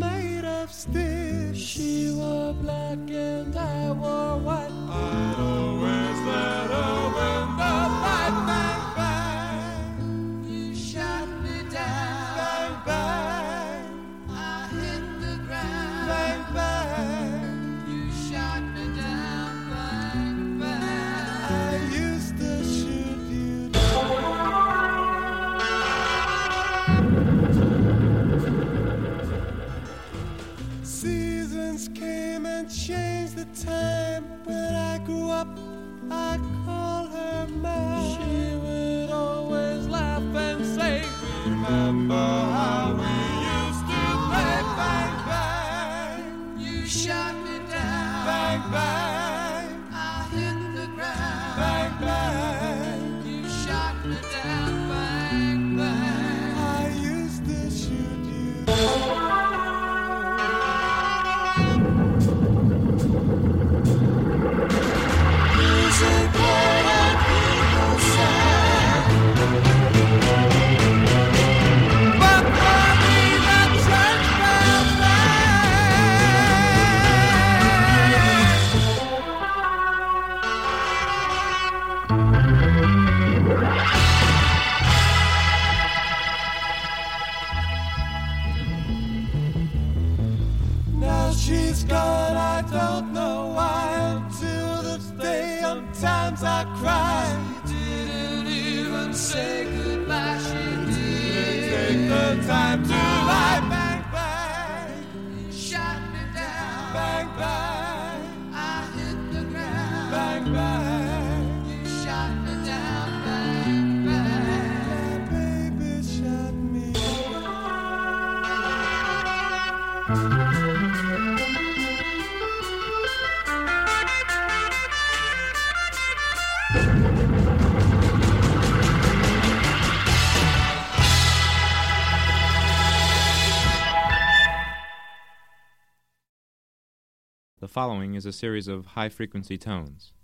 made of steel. She wore black and I wore white. I'd always let her win the fight. Bang, bang, you shot me down. Bang, bang, I hit the ground. Bang, bang, you shot me down. Bang, bang, I used to shoot you down. Seasons came and changed the time. When I grew up, I call her mine. She would always laugh and say, remember how we used to play. Bang, bang, you shot me down. Bang, bang, I hit the ground. Bang, bang, you shot me down. Bang, bang, I used to shoot you down. Music played on people's side, but for me the church bells rang. Now she's gone, I don't know why. Until this day, sometimes I cry. She didn't even say goodbye. She didn't take the time to lie. Bang, bang, you shot me down. Bang, bang, I hit the ground. Bang, bang, you shot me down. Bang, bang, my baby shot me down. The following is a series of high-frequency tones.